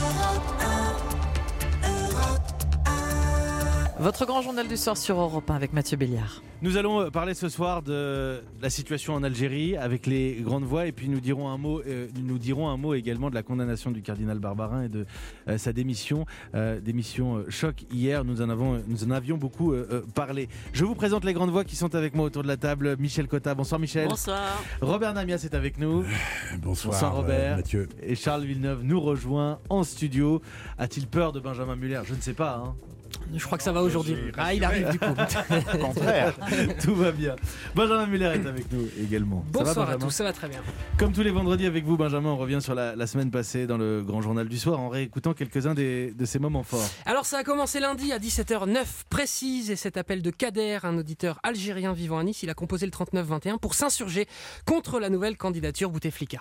Votre grand journal du soir sur Europe 1 avec Mathieu Béliard. Nous allons parler ce soir de la situation en Algérie avec les grandes voix et puis nous dirons un mot également de la condamnation du cardinal Barbarin et de sa démission choc hier. Nous en avions beaucoup parlé. Je vous présente les grandes voix qui sont avec moi autour de la table. Michel Cotta, bonsoir Michel. Bonsoir. Robert Namias est avec nous. Bonsoir Robert. Mathieu. Et Charles Villeneuve nous rejoint en studio. A-t-il peur de Benjamin Muller ? Je ne sais pas. Je crois que ça va aujourd'hui. Il arrive du coup. Au contraire. Tout va bien. Benjamin Muller est avec nous également. Bonsoir à tous, ça va très bien. Comme tous les vendredis avec vous, Benjamin, on revient sur la semaine passée dans le grand journal du soir en réécoutant quelques-uns de ces moments forts. Alors ça a commencé lundi à 17h09 précise et cet appel de Kader, un auditeur algérien vivant à Nice, il a composé le 39-21 pour s'insurger contre la nouvelle candidature Bouteflika.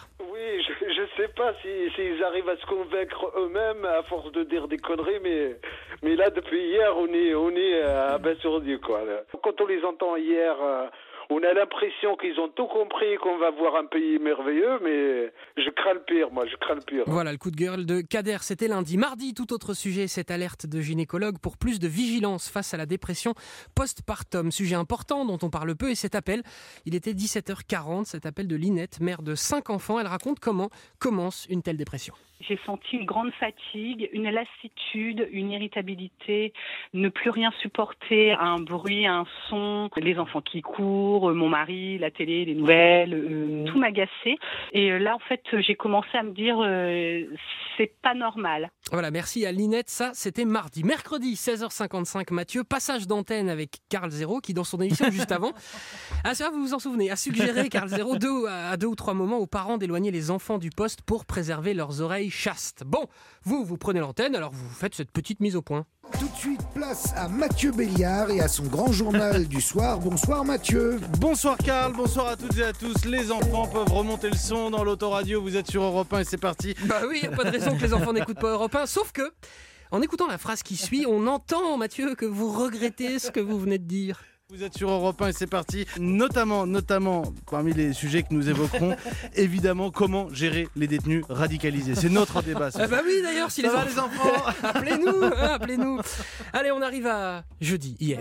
Je sais pas s'ils arrivent à se convaincre eux-mêmes à force de dire des conneries, mais là depuis hier on est abasourdis quoi. Là. Quand on les entend hier, on a l'impression qu'ils ont tout compris, qu'on va voir un pays merveilleux, mais je crains le pire. Voilà le coup de gueule de Kader, c'était lundi. Mardi, tout autre sujet, cette alerte de gynécologue pour plus de vigilance face à la dépression postpartum. Sujet important dont on parle peu et cet appel, il était 17h40, cet appel de Linette, mère de 5 enfants. Elle raconte comment commence une telle dépression. J'ai senti une grande fatigue, une lassitude, une irritabilité, ne plus rien supporter, un bruit, un son, les enfants qui courent, mon mari, la télé, les nouvelles, tout m'agaçait. Et là, en fait, j'ai commencé à me dire, c'est pas normal. Voilà, merci à Linette, ça c'était mardi. Mercredi, 16h55, Mathieu, passage d'antenne avec Karl Zéro, qui dans son émission juste avant, ça vous vous en souvenez, a suggéré Karl Zéro à 2 ou 3 moments aux parents d'éloigner les enfants du poste pour préserver leurs oreilles chastes. Bon, vous prenez l'antenne, alors vous faites cette petite mise au point. Tout de suite, place à Mathieu Béliard et à son grand journal du soir. Bonsoir Mathieu. Bonsoir Karl, bonsoir à toutes et à tous. Les enfants peuvent remonter le son dans l'autoradio. Vous êtes sur Europe 1 et c'est parti. Bah oui, il n'y a pas de raison que les enfants n'écoutent pas Europe 1, sauf que, en écoutant la phrase qui suit, on entend, Mathieu, que vous regrettez ce que vous venez de dire. Vous êtes sur Europe 1 et c'est parti. Notamment, parmi les sujets que nous évoquerons, évidemment, comment gérer les détenus radicalisés. C'est notre débat. Bah oui, d'ailleurs, si ça les va enfants... les enfants. Appelez-nous. Allez, on arrive à jeudi, hier.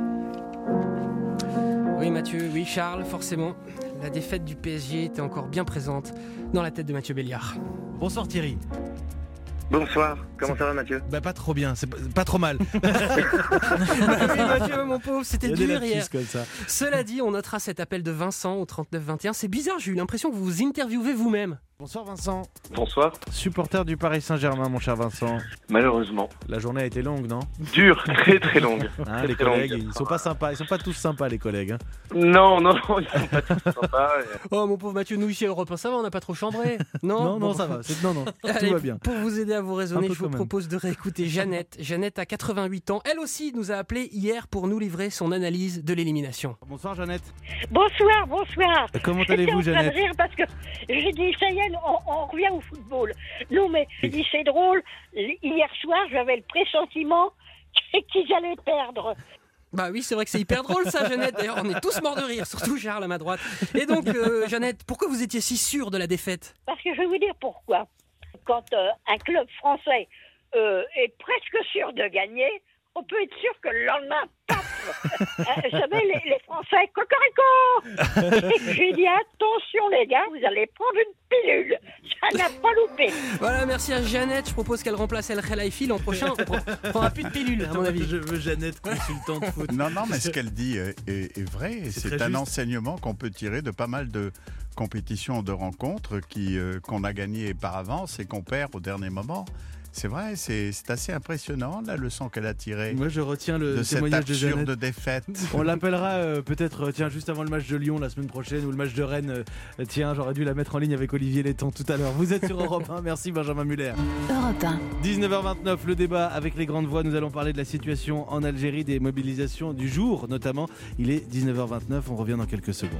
Oui, Mathieu, oui, Charles, forcément. La défaite du PSG était encore bien présente dans la tête de Mathieu Béliard. Bonsoir Thierry. Bonsoir, comment ça va Mathieu ? Bah pas trop bien, c'est pas trop mal. Bah oui, Mathieu, mon pauvre, c'était dur hier. Comme ça. Cela dit, on notera cet appel de Vincent au 39-21. C'est bizarre, j'ai eu l'impression que vous vous interviewez vous-même. Bonsoir Vincent. Bonsoir. Supporter du Paris Saint-Germain, mon cher Vincent. Malheureusement. La journée a été longue, non ? Dure, très très longue. Hein, les collègues, ils sont pas sympas, ils sont pas tous sympas les collègues. Hein. Non, ils sont pas tous sympas. Oh mon pauvre Mathieu, nous ici à Europe 1, ça va, on n'a pas trop chambré. Non, bon. ça va, non, Allez, tout va bien. Pour vous aider à vous raisonner, je vous propose de réécouter Jeannette. Jeannette a 88 ans, elle aussi nous a appelé hier pour nous livrer son analyse de l'élimination. Bonsoir Jeannette. Bonsoir. Comment allez-vous Jeannette ? J'étais en train de rire parce que j'ai dit, ça y est, on revient au football. Non mais, j'ai dit, c'est drôle, hier soir, j'avais le pressentiment qu'ils allaient perdre. Bah oui, c'est vrai que c'est hyper drôle ça, Jeannette. D'ailleurs, on est tous morts de rire, surtout Charles à ma droite. Et donc, Jeannette, pourquoi vous étiez si sûre de la défaite ? Parce que je vais vous dire pourquoi. Quand un club français est presque sûr de gagner, on peut être sûr que le lendemain, paf, vous savez, les Français, cocorico. J'ai dit, attention les gars, vous allez prendre une pilule. Ça n'a pas loupé. Voilà, merci à Jeannette. Je propose qu'elle remplace El Khelaifi l'an prochain. On prendra plus de pilule, à mon avis. Je veux Jeannette, consultante foot. Non, mais ce qu'elle dit est vrai. C'est un enseignement qu'on peut tirer de pas mal de compétitions, de rencontres qu'on a gagnées par avance et qu'on perd au dernier moment. C'est vrai, c'est assez impressionnant la leçon qu'elle a tirée. Moi je retiens le de cette témoignage de Jeannette. absurde défaite. On l'appellera peut-être juste avant le match de Lyon la semaine prochaine ou le match de Rennes. J'aurais dû la mettre en ligne avec Olivier Letton tout à l'heure. Vous êtes sur Europe 1, merci Benjamin Muller. Europe 1. 19h29, le débat avec les grandes voix. Nous allons parler de la situation en Algérie, des mobilisations du jour notamment. Il est 19h29, on revient dans quelques secondes.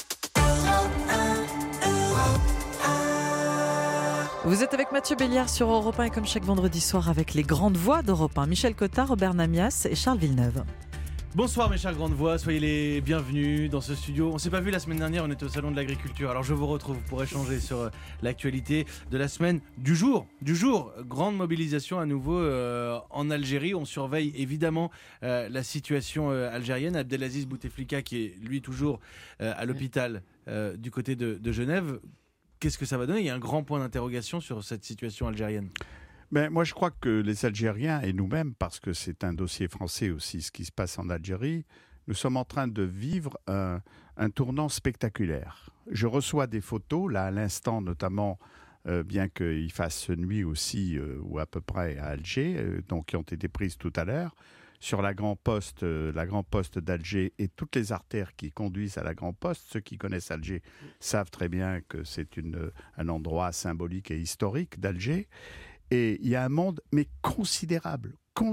Vous êtes avec Mathieu Béliard sur Europe 1 et comme chaque vendredi soir avec les grandes voix d'Europe 1, Michel Cotta, Robert Namias et Charles Villeneuve. Bonsoir mes chères grandes voix, soyez les bienvenus dans ce studio. On s'est pas vu la semaine dernière, on était au salon de l'agriculture. Alors je vous retrouve pour échanger sur l'actualité de la semaine du jour. Grande mobilisation à nouveau en Algérie. On surveille évidemment la situation algérienne. Abdelaziz Bouteflika qui est lui toujours à l'hôpital du côté de Genève. Qu'est-ce que ça va donner ? Il y a un grand point d'interrogation sur cette situation algérienne. Ben, moi, je crois que les Algériens et nous-mêmes, parce que c'est un dossier français aussi, ce qui se passe en Algérie, nous sommes en train de vivre un tournant spectaculaire. Je reçois des photos, là à l'instant notamment, bien qu'il fasse nuit aussi, ou à peu près à Alger, donc qui ont été prises tout à l'heure, sur la Grand Poste d'Alger et toutes les artères qui conduisent à la Grand Poste. Ceux qui connaissent Alger savent très bien que c'est un endroit symbolique et historique d'Alger. Et il y a un monde, mais considérable.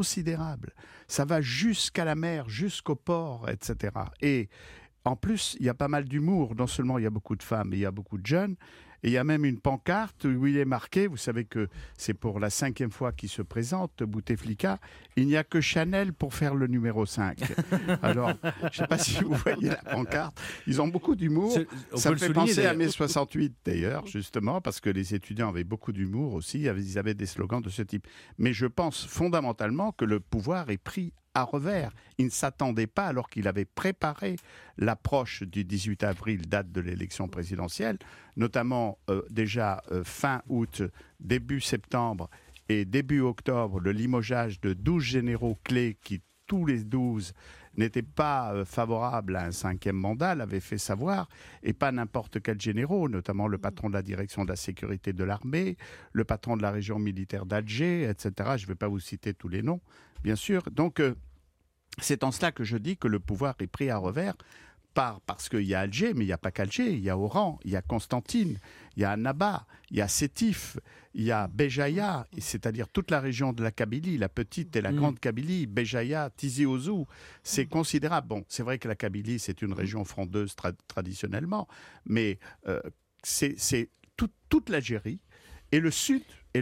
Ça va jusqu'à la mer, jusqu'au port, etc. Et en plus, il y a pas mal d'humour. Non seulement il y a beaucoup de femmes, mais il y a beaucoup de jeunes. Et il y a même une pancarte où il est marqué, vous savez que c'est pour la 5e fois qu'il se présente, Bouteflika, il n'y a que Chanel pour faire le numéro 5. Alors, je ne sais pas si vous voyez la pancarte, ils ont beaucoup d'humour. Ça me fait penser à mai 68 d'ailleurs, justement, parce que les étudiants avaient beaucoup d'humour aussi, ils avaient des slogans de ce type. Mais je pense fondamentalement que le pouvoir est pris à revers. Il ne s'attendait pas, alors qu'il avait préparé l'approche du 18 avril, date de l'élection présidentielle, notamment déjà fin août, début septembre et début octobre, le limogeage de 12 généraux clés qui, tous les 12, n'étaient pas favorables à un 5e mandat, l'avaient fait savoir, et pas n'importe quel généraux, notamment le patron de la direction de la sécurité de l'armée, le patron de la région militaire d'Alger, etc. Je ne vais pas vous citer tous les noms, bien sûr. Donc, c'est en cela que je dis que le pouvoir est pris à revers, parce qu'il y a Alger, mais il n'y a pas qu'Alger, il y a Oran, il y a Constantine, il y a Annaba, il y a Sétif, il y a Béjaïa, c'est-à-dire toute la région de la Kabylie, la petite et la grande Kabylie, Béjaïa, Tizi Ouzou, c'est considérable. Bon, c'est vrai que la Kabylie, c'est une région frondeuse traditionnellement, mais c'est toute l'Algérie et le sud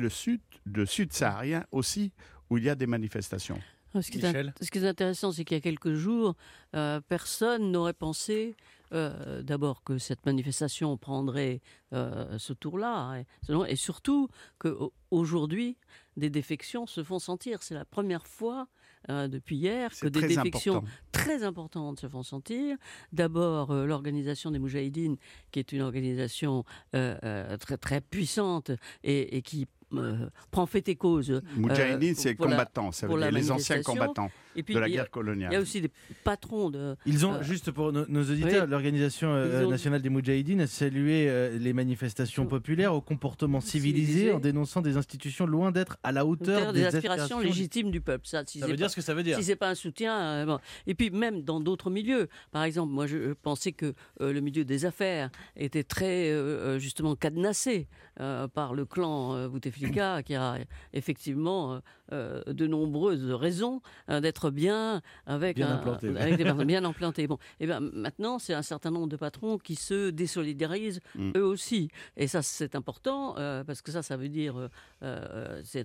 saharien aussi, où il y a des manifestations. Ce qui est intéressant, c'est qu'il y a quelques jours, personne n'aurait pensé d'abord que cette manifestation prendrait ce tour-là, et surtout qu'aujourd'hui, des défections se font sentir. C'est la première fois depuis hier que des défections très importantes se font sentir. D'abord, l'organisation des Moudjahidines, qui est une organisation très, très puissante et qui prend fait et cause. Moudjahidine, c'est combattants, ça veut dire les anciens combattants de la guerre coloniale. Il y a aussi des patrons de... Ils ont, juste pour nos auditeurs, l'Organisation nationale des Moudjahidines a salué les manifestations populaires au comportement civilisé en dénonçant des institutions loin d'être à la hauteur des aspirations légitimes du peuple. Ça veut dire ce que ça veut dire. Si c'est pas un soutien... bon. Et puis même dans d'autres milieux. Par exemple, moi je pensais que le milieu des affaires était très justement cadenassé par le clan Bouteflika, qui a effectivement de nombreuses raisons d'être bien avec des personnes bien implantées. Bon, et bien maintenant, c'est un certain nombre de patrons qui se désolidarisent eux aussi. Et ça, c'est important parce que ça veut dire c'est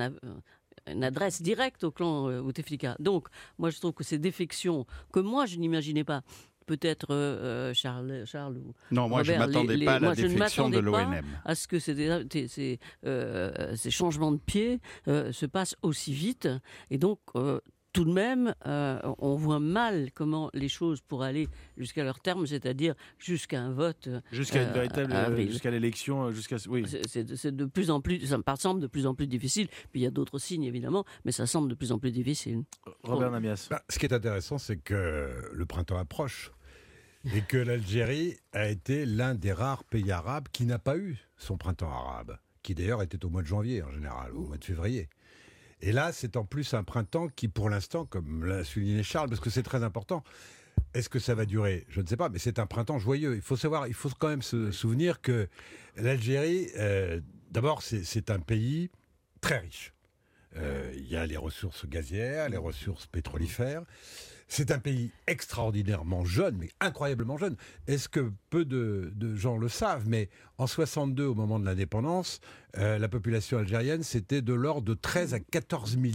une adresse directe au clan Bouteflika. Donc, moi, je trouve que ces défections que moi, je n'imaginais pas. Peut-être Charles ou non, moi Robert, je ne m'attendais pas à la défection de l'ONM. À ce que ces changements de pied se passent aussi vite. Et donc, tout de même, on voit mal comment les choses pourraient aller jusqu'à leur terme, c'est-à-dire jusqu'à un vote. Jusqu'à une véritable, jusqu'à l'élection, oui. C'est de plus en plus, ça me semble de plus en plus difficile. Puis il y a d'autres signes évidemment, mais ça semble de plus en plus difficile. Robert Namias. Ce qui est intéressant, c'est que le printemps approche et que l'Algérie a été l'un des rares pays arabes qui n'a pas eu son printemps arabe, qui d'ailleurs était au mois de janvier en général, ou au mois de février. Et là, c'est en plus un printemps qui, pour l'instant, comme l'a souligné Charles, parce que c'est très important, est-ce que ça va durer ? Je ne sais pas, mais c'est un printemps joyeux. Il faut quand même se souvenir que l'Algérie, d'abord, c'est un pays très riche. Il y a les ressources gazières, les ressources pétrolifères. C'est un pays extraordinairement jeune, mais incroyablement jeune. Est-ce que peu de gens le savent ? Mais en 62, au moment de l'indépendance, la population algérienne, c'était de l'ordre de 13 à 14 millions.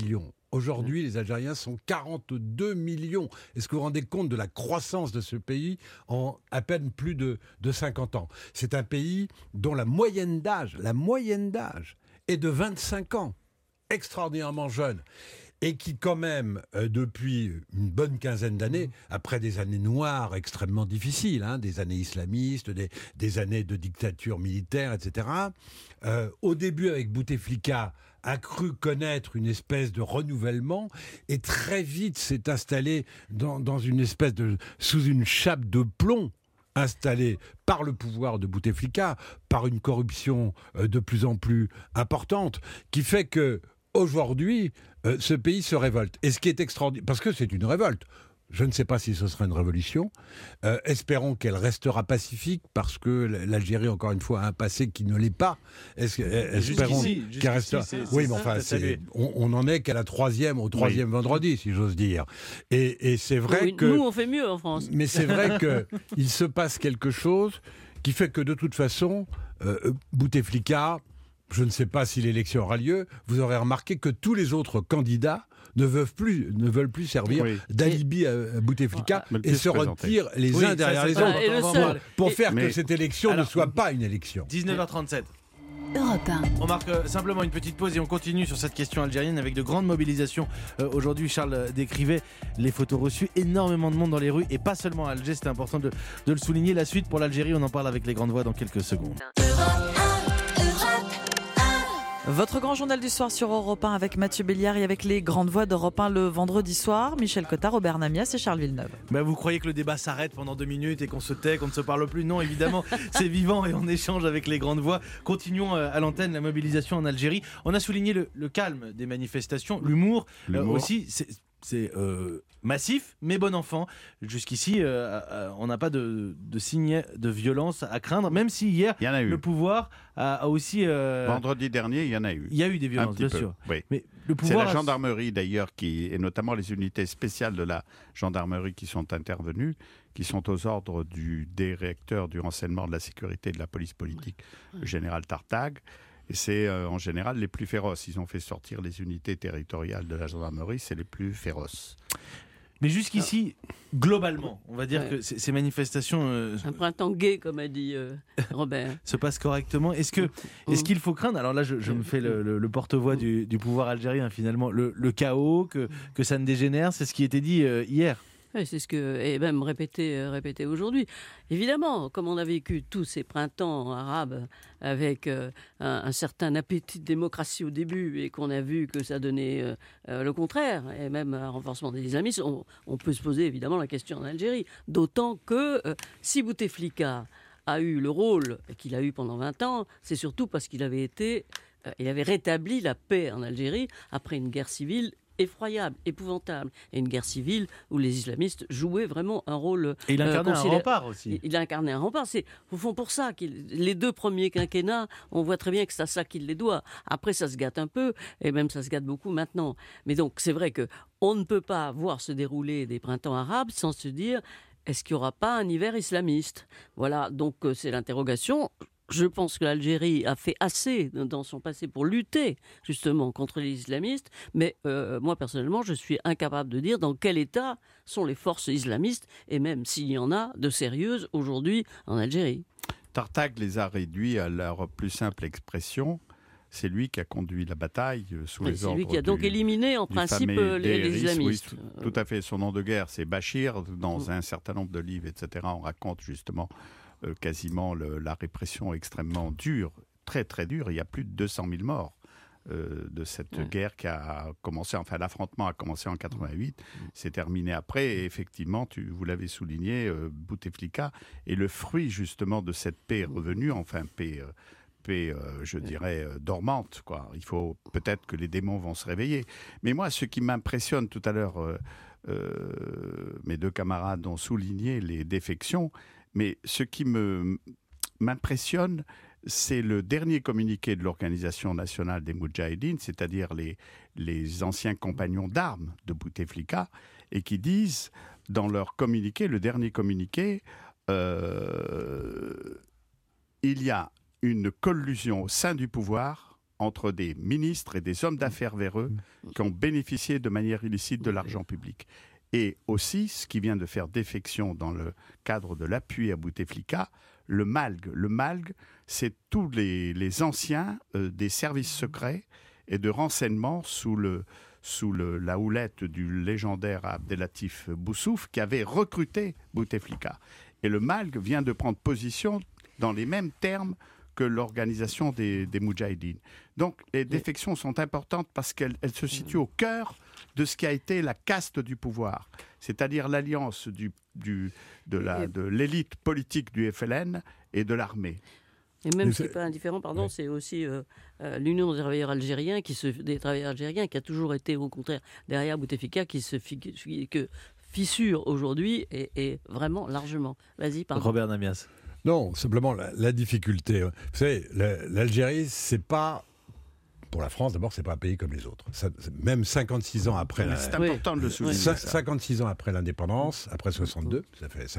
Aujourd'hui, les Algériens sont 42 millions. Est-ce que vous vous rendez compte de la croissance de ce pays en à peine plus de 50 ans? C'est un pays dont la moyenne d'âge est de 25 ans. Extraordinairement jeune. Et qui quand même, depuis une bonne quinzaine d'années, après des années noires extrêmement difficiles, des années islamistes, des années de dictature militaire, etc., au début avec Bouteflika, a cru connaître une espèce de renouvellement et très vite s'est installé dans une espèce sous une chape de plomb installée par le pouvoir de Bouteflika, par une corruption de plus en plus importante, qui fait que aujourd'hui, ce pays se révolte. Et ce qui est extraordinaire, parce que c'est une révolte. Je ne sais pas si ce sera une révolution. Espérons qu'elle restera pacifique, parce que l'Algérie, encore une fois, a un passé qui ne l'est pas. Espérons qu'elle restera. Oui, mais enfin, on en est qu'à au troisième vendredi, si j'ose dire. Et c'est vrai que nous, on fait mieux en France. Mais c'est vrai qu'il se passe quelque chose qui fait que, de toute façon, Bouteflika, je ne sais pas si l'élection aura lieu, vous aurez remarqué que tous les autres candidats ne veulent plus servir d'alibi à Bouteflika et se retirent les uns derrière les autres pour faire que cette élection ne soit pas une élection. 19h37. Europe 1. On marque simplement une petite pause et on continue sur cette question algérienne avec de grandes mobilisations. Aujourd'hui, Charles décrivait les photos reçues, énormément de monde dans les rues et pas seulement à Alger, c'était important de le souligner. La suite pour l'Algérie, on en parle avec les grandes voix dans quelques secondes. Votre grand journal du soir sur Europe 1 avec Mathieu Béliard et avec les grandes voix d'Europe 1 le vendredi soir. Michel Cottard, Robert Namias et Charles Villeneuve. Vous croyez que le débat s'arrête pendant 2 minutes et qu'on se tait, qu'on ne se parle plus? Non, évidemment, c'est vivant et on échange avec les grandes voix. Continuons à l'antenne la mobilisation en Algérie. On a souligné le calme des manifestations, l'humour. Aussi. C'est massif, mais bon enfant. Jusqu'ici, on n'a pas de signe de violence à craindre, même si hier, le pouvoir a aussi... Vendredi dernier, il y en a eu. Il y a eu des violences, bien sûr. Oui. Mais le pouvoir c'est la gendarmerie, d'ailleurs, et notamment les unités spéciales de la gendarmerie qui sont intervenues, qui sont aux ordres du directeur du renseignement de la sécurité et de la police politique, le général Tartag. Et c'est en général les plus féroces. Ils ont fait sortir les unités territoriales de la gendarmerie, c'est les plus féroces. Mais jusqu'ici, globalement, on va dire que ces manifestations... un printemps gai, comme a dit Robert. se passent correctement. Est-ce qu'il faut craindre, alors là je me fais le porte-voix du pouvoir algérien finalement, le chaos, que ça ne dégénère, c'est ce qui était dit hier. Oui, c'est ce que est même répété aujourd'hui. Évidemment, comme on a vécu tous ces printemps arabes avec un certain appétit de démocratie au début et qu'on a vu que ça donnait le contraire, et même un renforcement des islamistes, on peut se poser évidemment la question en Algérie. D'autant que si Bouteflika a eu le rôle qu'il a eu pendant 20 ans, c'est surtout parce qu'il avait rétabli la paix en Algérie après une guerre civile effroyable, épouvantable, et une guerre civile où les islamistes jouaient vraiment un rôle... Et il incarnait un rempart aussi. Il a incarné un rempart. C'est au fond pour ça les 2 premiers quinquennats, on voit très bien que c'est à ça qu'il les doit. Après, ça se gâte un peu, et même ça se gâte beaucoup maintenant. Mais donc, c'est vrai qu'on ne peut pas voir se dérouler des printemps arabes sans se dire, est-ce qu'il n'y aura pas un hiver islamiste? Voilà, donc c'est l'interrogation. Je pense que l'Algérie a fait assez dans son passé pour lutter justement contre les islamistes, mais moi personnellement je suis incapable de dire dans quel état sont les forces islamistes, et même s'il y en a de sérieuses aujourd'hui en Algérie. Tartag les a réduits à leur plus simple expression. C'est lui qui a conduit la bataille sous les ordres. C'est lui qui a donc éliminé en principe les islamistes. Oui, tout à fait. Son nom de guerre, c'est Bachir. Dans un certain nombre de livres, etc., on raconte justement quasiment la répression extrêmement dure, très très dure. Il y a plus de 200 000 morts de cette guerre qui a commencé, enfin l'affrontement a commencé en 88, c'est terminé après, et effectivement, vous l'avez souligné, Bouteflika est le fruit justement de cette paix revenue, enfin paix, je dirais, dormante, quoi. Il faut peut-être que les démons vont se réveiller. Mais moi, ce qui m'impressionne tout à l'heure, mes 2 camarades ont souligné les défections, mais ce qui m'impressionne, c'est le dernier communiqué de l'Organisation nationale des Moudjahidines, c'est-à-dire les anciens compagnons d'armes de Bouteflika, et qui disent, dans leur communiqué, le dernier communiqué, il y a une collusion au sein du pouvoir entre des ministres et des hommes d'affaires véreux qui ont bénéficié de manière illicite de l'argent public. Et aussi, ce qui vient de faire défection dans le cadre de l'appui à Bouteflika, le MALG. Le MALG, c'est tous les anciens des services secrets et de renseignement sous la houlette du légendaire Abdelatif Boussouf qui avait recruté Bouteflika. Et le MALG vient de prendre position dans les mêmes termes que l'organisation des Moudjahidines. Donc les défections sont importantes parce qu'elles se situent au cœur de ce qui a été la caste du pouvoir, c'est-à-dire l'alliance de l'élite politique du FLN et de l'armée. Et même ce qui n'est pas indifférent, c'est aussi l'Union des travailleurs algériens, qui a toujours été au contraire derrière Bouteflika, qui se fissure aujourd'hui et vraiment largement. Vas-y, pardon. Robert Namias. Non, simplement la difficulté. Vous savez, l'Algérie, c'est pas... Pour la France, d'abord, c'est pas un pays comme les autres. Même 56 ans après... C'est important de le souligner. 56 ans après l'indépendance, après 62, ça fait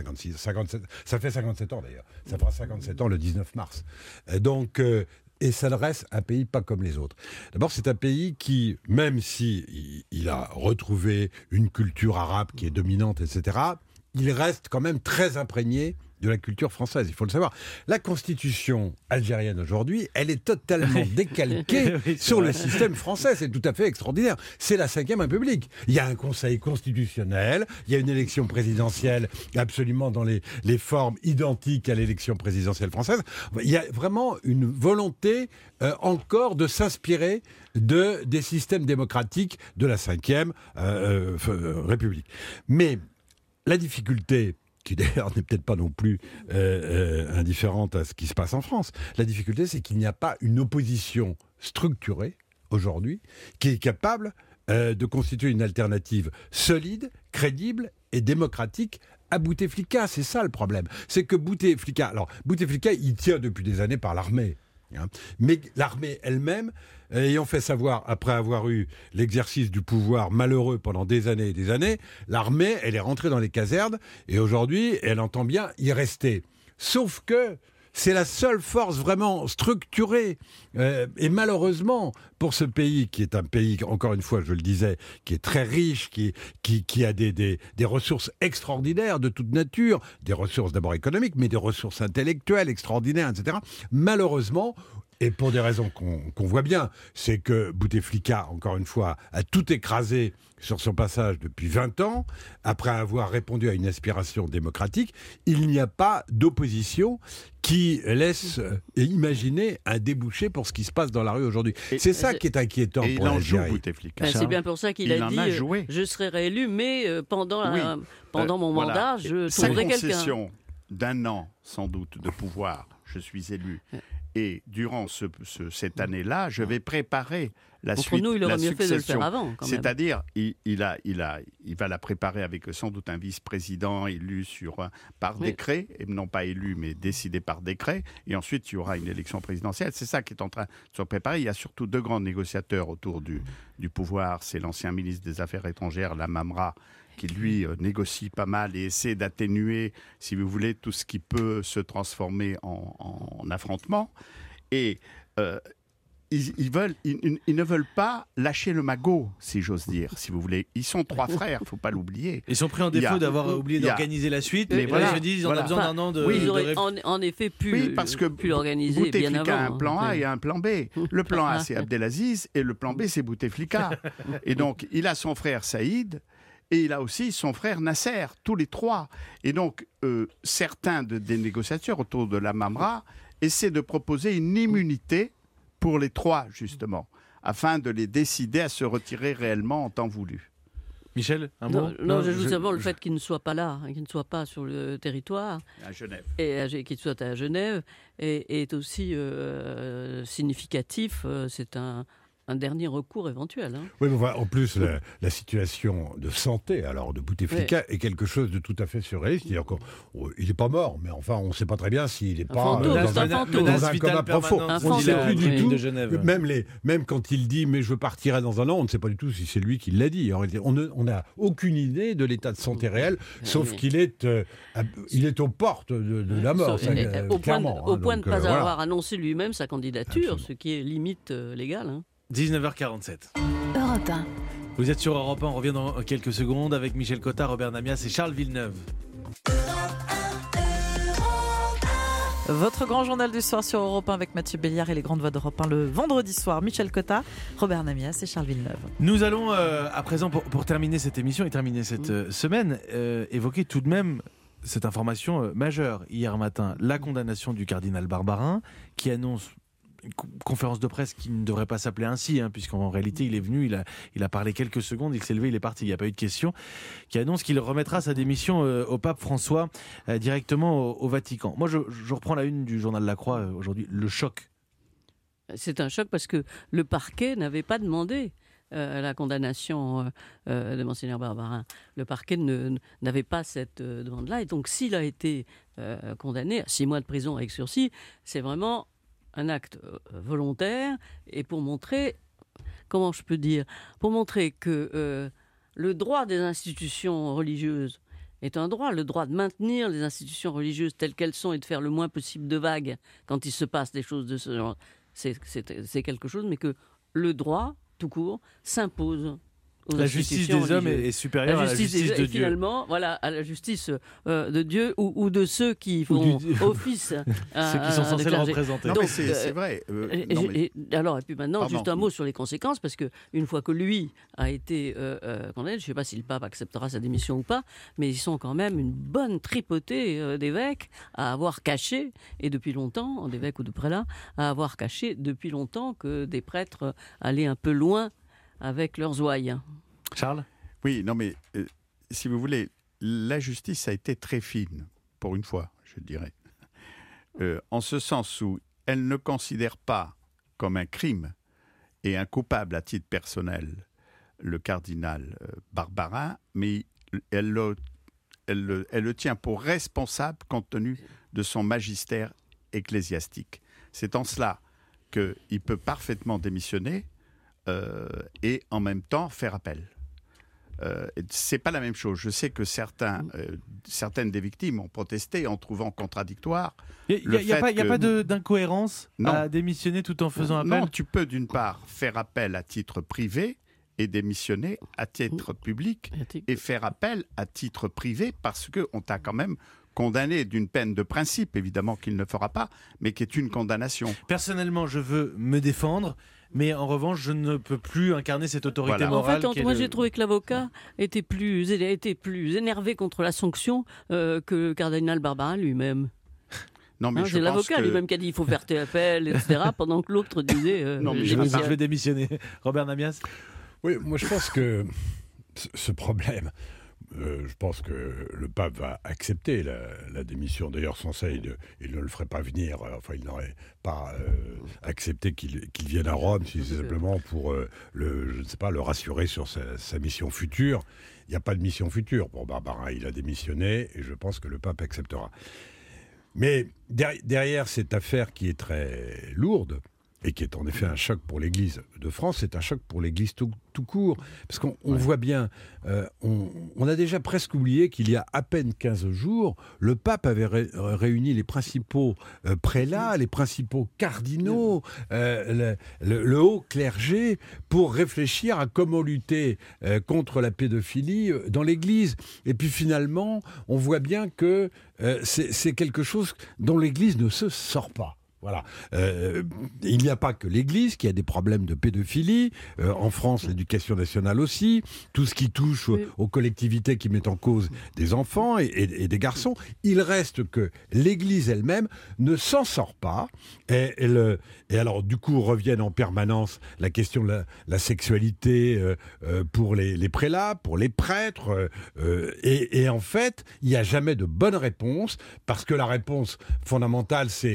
57 ans d'ailleurs. Ça fera 57 ans le 19 mars. Donc... et ça reste un pays pas comme les autres. D'abord, c'est un pays qui, même si il a retrouvé une culture arabe qui est dominante, etc., il reste quand même très imprégné de la culture française, il faut le savoir. La constitution algérienne aujourd'hui, elle est totalement décalquée sur le système français. C'est tout à fait extraordinaire. C'est la 5e République. Il y a un conseil constitutionnel, il y a une élection présidentielle absolument dans les formes identiques à l'élection présidentielle française. Il y a vraiment une volonté encore de s'inspirer des systèmes démocratiques de la 5e République. Mais la difficulté, qui d'ailleurs n'est peut-être pas non plus indifférente à ce qui se passe en France. La difficulté, c'est qu'il n'y a pas une opposition structurée, aujourd'hui, qui est capable de constituer une alternative solide, crédible et démocratique à Bouteflika. C'est ça le problème. C'est que Bouteflika, il tient depuis des années par l'armée. Mais l'armée elle-même, ayant fait savoir, après avoir eu l'exercice du pouvoir malheureux pendant des années et des années, l'armée, elle est rentrée dans les casernes et aujourd'hui, elle entend bien y rester. Sauf que c'est la seule force vraiment structurée. Et malheureusement, pour ce pays, qui est un pays, encore une fois, je le disais, qui est très riche, qui a des ressources extraordinaires de toute nature, des ressources d'abord économiques, mais des ressources intellectuelles extraordinaires, etc. Malheureusement, et pour des raisons qu'on voit bien, c'est que Bouteflika, encore une fois, a tout écrasé sur son passage depuis 20 ans, après avoir répondu à une aspiration démocratique. Il n'y a pas d'opposition qui laisse imaginer un débouché pour ce qui se passe dans la rue aujourd'hui. C'est ça qui est inquiétant pour l'Algérie. C'est bien pour ça qu'il a dit je serai réélu, mais pendant mon mandat, je trouverai quelqu'un. Sa concession d'un an, sans doute, de pouvoir, je suis élu. Et durant cette année-là, je vais préparer la suite. Pour nous, il aurait mieux succession. fait de le faire avant. C'est-à-dire, il va la préparer avec sans doute un vice-président élu par décret, et non pas élu, mais décidé par décret. Et ensuite, il y aura une élection présidentielle. C'est ça qui est en train de se préparer. Il y a surtout deux grands négociateurs autour du pouvoir. C'est l'ancien ministre des Affaires étrangères, Lamamra, qui lui négocie pas mal et essaie d'atténuer, si vous voulez, tout ce qui peut se transformer en affrontement. Et ils ne veulent pas lâcher le magot, si j'ose dire, si vous voulez. Ils sont trois frères, il ne faut pas l'oublier. Ils sont pris en défaut d'avoir oublié d'organiser la suite. Mais voilà, je dis, ils ont besoin d'un an de... Ils auraient en effet pu l'organiser bien avant. Bouteflika a un plan A et un plan B. Le plan A, c'est Abdelaziz, et le plan B, c'est Bouteflika. Et donc, il a son frère Saïd, et il a aussi son frère Nasser, tous les trois. Et donc, certains des négociateurs autour de la Mamra essaient de proposer une immunité pour les trois, justement, afin de les décider à se retirer réellement en temps voulu. Michel, un mot ? Non, j'ajoute simplement le fait qu'il ne soit pas là, qu'il ne soit pas sur le territoire. À Genève. Et qu'il soit à Genève est aussi significatif. C'est un un dernier recours éventuel. Hein. Oui, mais voilà, en plus, la situation de santé alors de Bouteflika est quelque chose de tout à fait surréaliste. C'est-à-dire qu'il n'est pas mort, mais enfin, on ne sait pas très bien s'il n'est pas dans un coma profond. On ne sait plus du tout. Même quand il dit « mais je partirai dans un an », on ne sait pas du tout si c'est lui qui l'a dit. On n'a aucune idée de l'état de santé réel, sauf qu'il est aux portes de la mort. Au point de ne pas avoir annoncé lui-même sa candidature, absolument. Ce qui est limite légale. Hein. 19h47. Europe 1. Vous êtes sur Europe 1, on revient dans quelques secondes avec Michel Cottard, Robert Namias et Charles Villeneuve. Votre grand journal du soir sur Europe 1 avec Mathieu Béliard et les grandes voix d'Europe 1 le vendredi soir. Michel Cottard, Robert Namias et Charles Villeneuve. Nous allons à présent, pour terminer cette émission et terminer cette semaine, évoquer tout de même cette information majeure. Hier matin, la condamnation du cardinal Barbarin qui annonce une conférence de presse qui ne devrait pas s'appeler ainsi, puisqu'en réalité il est venu, il a parlé quelques secondes, il s'est levé, il est parti, il n'y a pas eu de question, qui annonce qu'il remettra sa démission au pape François directement au Vatican. Moi je reprends la une du journal La Croix aujourd'hui, le choc. C'est un choc parce que le parquet n'avait pas demandé la condamnation de Monseigneur Barbarin. Le parquet n'avait pas cette demande-là, et donc s'il a été condamné à 6 mois de prison avec sursis, c'est vraiment un acte volontaire, et pour montrer, comment je peux dire, pour montrer que le droit des institutions religieuses est un droit, le droit de maintenir les institutions religieuses telles qu'elles sont et de faire le moins possible de vagues quand il se passe des choses de ce genre, c'est quelque chose, mais que le droit, tout court, s'impose. La justice des hommes est supérieure à la justice de Dieu. Finalement, voilà, à la justice de Dieu ou de ceux qui font office. Ceux qui sont censés le représenter. Non, mais c'est vrai. Et puis maintenant, juste un mot sur les conséquences, parce qu'une fois que lui a été condamné, je ne sais pas si le pape acceptera sa démission ou pas, mais ils sont quand même une bonne tripotée d'évêques à avoir caché, et depuis longtemps, d'évêques ou de prélats, à avoir caché depuis longtemps que des prêtres allaient un peu loin avec leurs ouailles. Charles ? Oui, non mais, si vous voulez, la justice a été très fine, pour une fois, je dirais. En ce sens où elle ne considère pas comme un crime et un coupable à titre personnel le cardinal Barbarin, mais elle le tient pour responsable compte tenu de son magistère ecclésiastique. C'est en cela qu'il peut parfaitement démissionner et en même temps faire appel. C'est pas la même chose. Je sais que certaines des victimes ont protesté en trouvant contradictoire. Il n'y a pas d'incohérence à démissionner tout en faisant appel. Non, tu peux d'une part faire appel à titre privé et démissionner à titre public et faire appel à titre privé parce qu'on t'a quand même condamné d'une peine de principe, évidemment qu'il ne fera pas, mais qui est une condamnation. Personnellement, je veux me défendre, mais en revanche, je ne peux plus incarner cette autorité morale. En fait, moi, j'ai trouvé que l'avocat était plus énervé contre la sanction que le cardinal Barbarin lui-même. Non, mais c'est l'avocat lui-même qui a dit il faut faire tes appels, etc., pendant que l'autre disait non, mais je vais démissionner. Robert Namias ? Oui, moi je pense que ce problème, je pense que le pape va accepter la démission. D'ailleurs, sans ça, il ne le ferait pas venir. Enfin, il n'aurait pas accepté qu'il vienne à Rome, si c'est simplement pour le rassurer sur sa mission future. Il n'y a pas de mission future pour Barbarin. Il a démissionné et je pense que le pape acceptera. Mais derrière cette affaire qui est très lourde, et qui est en effet un choc pour l'Église de France, c'est un choc pour l'Église tout court. Parce qu'on voit bien, on a déjà presque oublié qu'il y a à peine 15 jours, le pape avait réuni les principaux prélats, les principaux cardinaux, le haut clergé, pour réfléchir à comment lutter contre la pédophilie dans l'Église. Et puis finalement, on voit bien que c'est quelque chose dont l'Église ne se sort pas. Voilà. Il n'y a pas que l'Église qui a des problèmes de pédophilie. En France, l'éducation nationale aussi. Tout ce qui touche aux collectivités qui mettent en cause des enfants et des garçons. Il reste que l'Église elle-même ne s'en sort pas. Et alors, du coup, reviennent en permanence la question de la sexualité pour les prélats, pour les prêtres. Et en fait, il n'y a jamais de bonne réponse, parce que la réponse fondamentale, c'est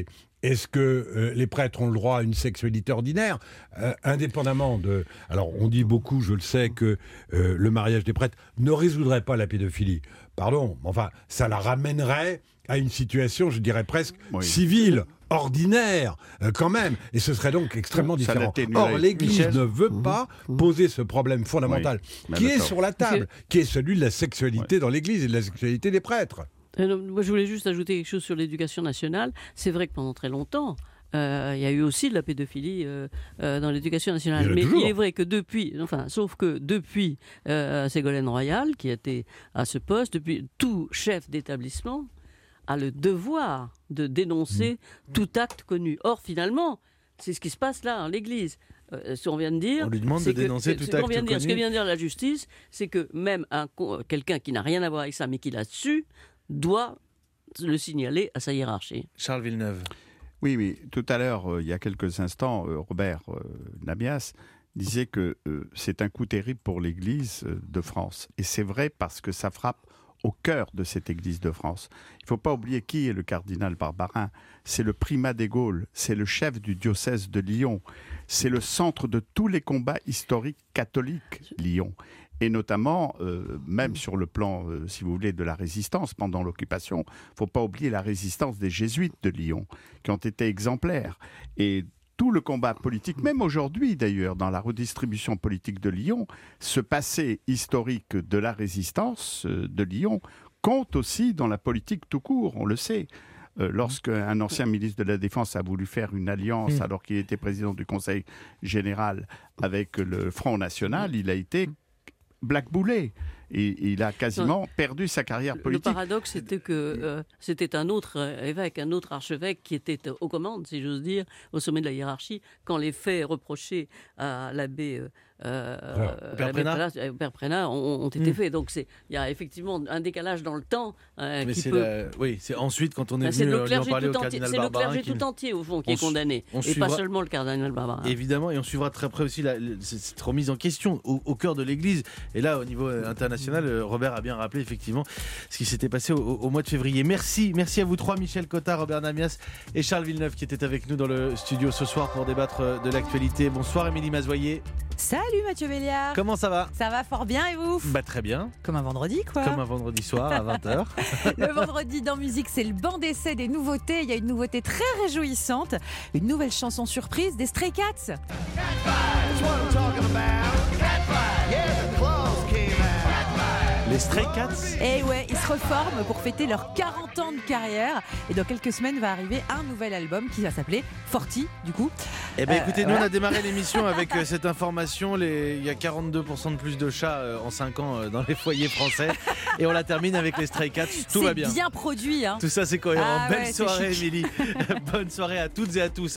est-ce que les prêtres ont le droit à une sexualité ordinaire, indépendamment de... Alors, on dit beaucoup, je le sais, que le mariage des prêtres ne résoudrait pas la pédophilie. Pardon, enfin, ça la ramènerait à une situation, je dirais presque civile, ordinaire, quand même. Et ce serait donc extrêmement différent. Or, l'Église ne veut pas poser ce problème fondamental qui est sur la table, qui est celui de la sexualité dans l'Église et de la sexualité des prêtres. Moi, je voulais juste ajouter quelque chose sur l'éducation nationale. C'est vrai que pendant très longtemps, il y a eu aussi de la pédophilie dans l'éducation nationale. Mais il est vrai que depuis, sauf que depuis Ségolène Royal, qui était à ce poste, depuis tout chef d'établissement a le devoir de dénoncer tout acte connu. Or, finalement, c'est ce qui se passe là, dans l'Église. Ce qu'on vient de dire, on lui demande de dénoncer tout acte connu. Ce que vient de dire la justice, c'est que même quelqu'un qui n'a rien à voir avec ça, mais qui l'a su, doit le signaler à sa hiérarchie. Charles Villeneuve. Oui, tout à l'heure, il y a quelques instants, Robert Namias disait que c'est un coup terrible pour l'Église de France. Et c'est vrai parce que ça frappe au cœur de cette Église de France. Il ne faut pas oublier qui est le cardinal Barbarin. C'est le primat des Gaules, c'est le chef du diocèse de Lyon, c'est le centre de tous les combats historiques catholiques, Lyon. Et notamment, même sur le plan, si vous voulez, de la résistance pendant l'occupation, il ne faut pas oublier la résistance des jésuites de Lyon, qui ont été exemplaires. Et tout le combat politique, même aujourd'hui d'ailleurs, dans la redistribution politique de Lyon, ce passé historique de la résistance de Lyon compte aussi dans la politique tout court, on le sait. Lorsqu'un ancien ministre de la Défense a voulu faire une alliance, alors qu'il était président du Conseil général avec le Front National, il a été blackboulé. Et il a quasiment perdu sa carrière politique. Le paradoxe, c'était que c'était un autre évêque, un autre archevêque qui était aux commandes, si j'ose dire, au sommet de la hiérarchie, quand les faits reprochés à l'abbé Père Prénat ont été faits. Donc il y a effectivement un décalage dans le temps qui peut... Oui, c'est ensuite quand on est venu lui en parler au cardinal Barbarin. C'est le clergé tout entier, au fond, qui est condamné, et pas seulement le cardinal Barbarin. Évidemment, et on suivra très près aussi cette remise en question au cœur de l'Église. Et là, au niveau international, Robert a bien rappelé effectivement ce qui s'était passé au mois de février. Merci à vous trois, Michel Cotta, Robert Namias et Charles Villeneuve, qui étaient avec nous dans le studio ce soir pour débattre de l'actualité. Bonsoir Émilie Mazoyer. Salut Mathieu Béliard. Comment ça va ? Ça va fort bien et vous ? Très bien. Comme un vendredi quoi. Comme un vendredi soir à 20h. Le vendredi dans musique, c'est le banc d'essai des nouveautés. Il y a une nouveauté très réjouissante, une nouvelle chanson surprise des Stray Cats. Les Stray Cats. Et ouais, ils se reforment pour fêter leurs 40 ans de carrière. Et dans quelques semaines va arriver un nouvel album qui va s'appeler Forty, du coup. Eh bien écoutez, nous on a démarré l'émission avec cette information. Il y a 42% de plus de chats en 5 ans dans les foyers français. Et on la termine avec les Stray Cats. Tout va bien. C'est bien produit. Hein. Tout ça c'est cohérent. Belle soirée Émilie. Bonne soirée à toutes et à tous.